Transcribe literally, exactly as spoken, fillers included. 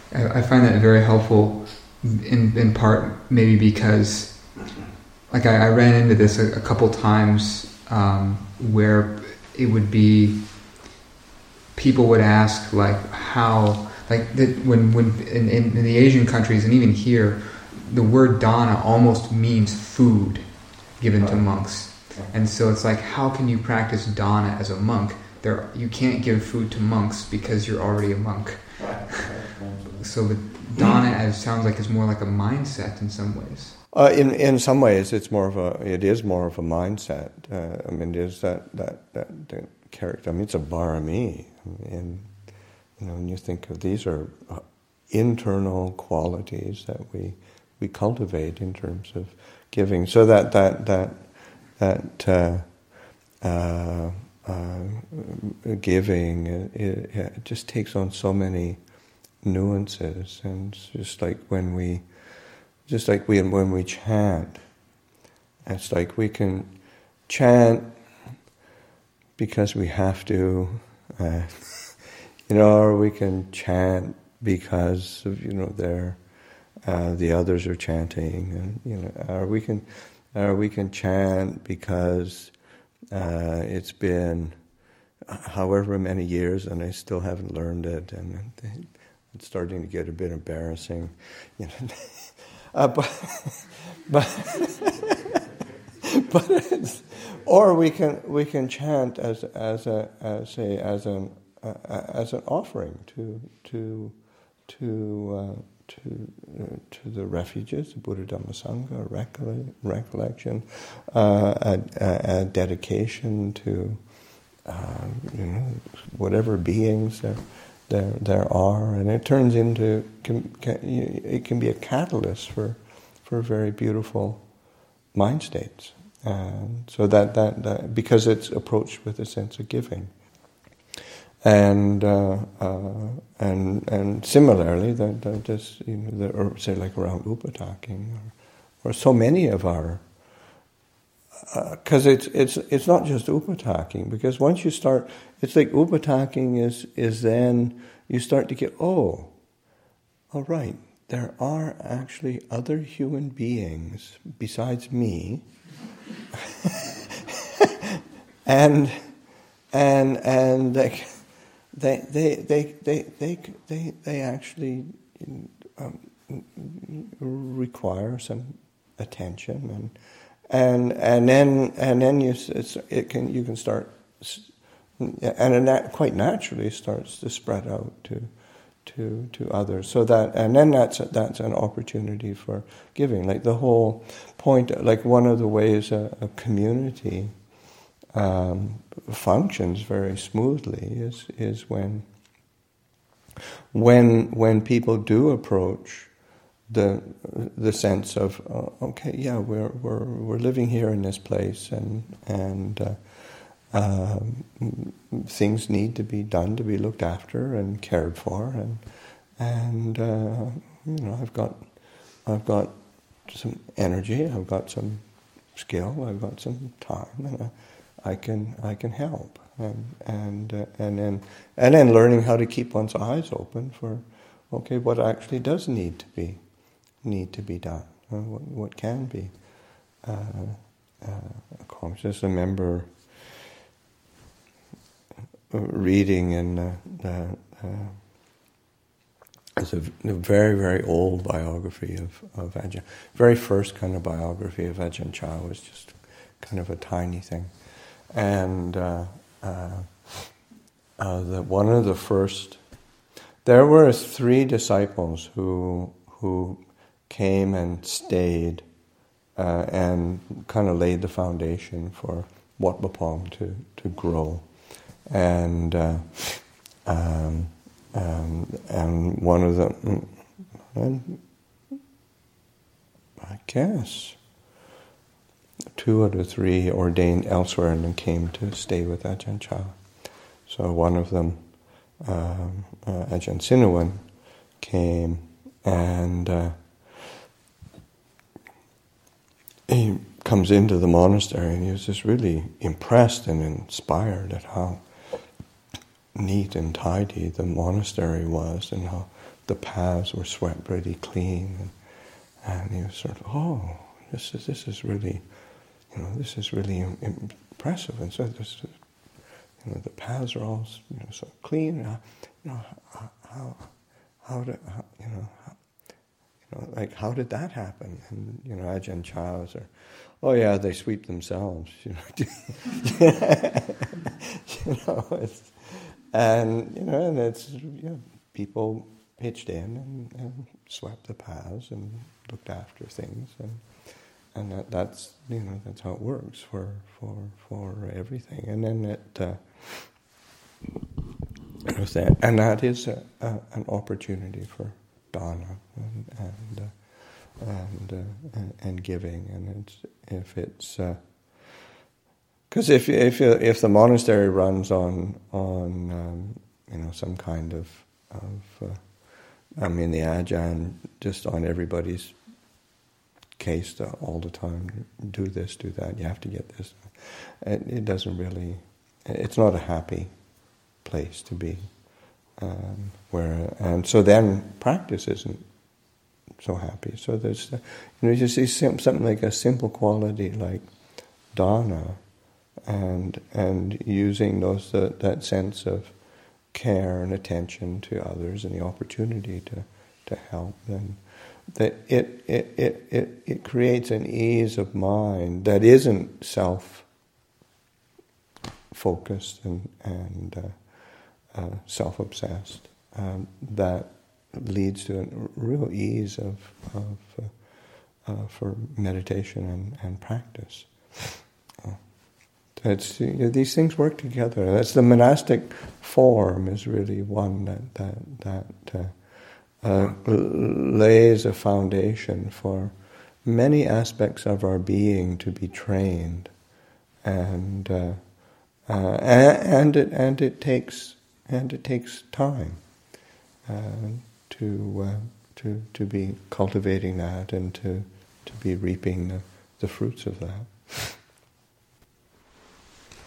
I, I find that very helpful in, in part maybe because like I, I ran into this a, a couple times um, where it would be people would ask like how like the, when when in, in, in the Asian countries and even here the word dana almost means food given to monks, and so it's like how can you practice dana as a monk? There you can't give food to monks because you're already a monk. So the dana as sounds like it's more like a mindset in some ways. Uh, in in some ways, it's more of a it is more of a mindset. Uh, I mean, it is that that that, that character. I mean, it's a barami. And you know, when you think of these are internal qualities that we we cultivate in terms of giving. So that that that that uh, uh, uh, giving it, it just takes on so many nuances, and it's just like when we. Just like we, when we chant, it's like we can chant because we have to, uh, you know, or we can chant because of, you know, they're, uh, the others are chanting, and you know, or we can, or we can chant because uh, it's been however many years and I still haven't learned it, and it's starting to get a bit embarrassing, you know. Uh, but, but, but it's, or we can we can chant as as a as a as an uh, as an offering to to to uh, to uh, to the refuges, the Buddha Dhamma Sangha, recolle- recollection, uh, a, a, a dedication to uh, you know whatever beings there. There, there are, and it turns into can, can, it can be a catalyst for, for very beautiful mind states, and so that, that, that because it's approached with a sense of giving, and uh, uh, and and similarly, that, that just you know, the, or say like around upataking, or, or so many of our, because uh, it's it's it's not just upataking, because once you start. It's like upataking is is then you start to get, oh, all right, there are actually other human beings besides me, and and and they they they they they they they, they actually um, require some attention, and and and then and then you it's, it can you can start. And that quite naturally starts to spread out to, to to others. So that, and then that's that's an opportunity for giving. Like the whole point, like one of the ways a, a community um, functions very smoothly is is when when when people do approach the the sense of uh, okay, yeah, we're we're we're living here in this place, and and. Uh, Um, things need to be done to be looked after and cared for, and and uh, you know I've got I've got some energy, I've got some skill, I've got some time, and I, I can I can help, and and uh, and then and then learning how to keep one's eyes open for okay what actually does need to be need to be done, uh, what what can be uh, uh, accomplished. Just remember. Reading in uh, the uh, it's a, a very very old biography of of Ajahn. Very first kind of biography of Ajahn Chah was just kind of a tiny thing, and uh, uh, uh, the one of the first. There were three disciples who who came and stayed uh, and kind of laid the foundation for Wat Pah Pong to to grow. And uh, um, um, and one of them, and I guess two out of three ordained elsewhere and then came to stay with Ajahn Chah. So one of them, um, uh, Ajahn Sinuwan, came and uh, he comes into the monastery, and he was just really impressed and inspired at how neat and tidy the monastery was, and how the paths were swept pretty clean, and, and he was sort of, oh, this is this is really, you know, this is really impressive, and so this, you know, the paths are all, you know, so clean. And how, you know, how how, how did how, you know, how, you know, like how did that happen? And you know, Ajahn Chah was there. Oh yeah, they sweep themselves. You know, you know, it's, and you know, and it's yeah, people pitched in and, and swept the paths and looked after things, and and that, that's you know that's how it works for for for everything. And then it uh, that, and that is a, a, an opportunity for dana and and. Uh, And, uh, and and giving, and it's if it's because uh, if if if the monastery runs on on um, you know some kind of of uh, I mean the Ajahn just on everybody's case to, all the time, do this, do that, you have to get this. It, it doesn't really. It's not a happy place to be. Um, where and so then practice isn't so happy. So there's, uh, you know, you see sim- something like a simple quality like dana, and and using those uh, that sense of care and attention to others and the opportunity to, to help them, that it it, it it it creates an ease of mind that isn't self focused and and uh, uh, self obsessed. Um, that leads to a real ease of, of uh, uh, for meditation and, and practice. Uh, it's, you know, these things work together. That's the monastic form is really one that that that uh, uh, lays a foundation for many aspects of our being to be trained, and uh, uh, and it and it takes and it takes time. Uh, to uh, to to be cultivating that and to to be reaping the, the fruits of that.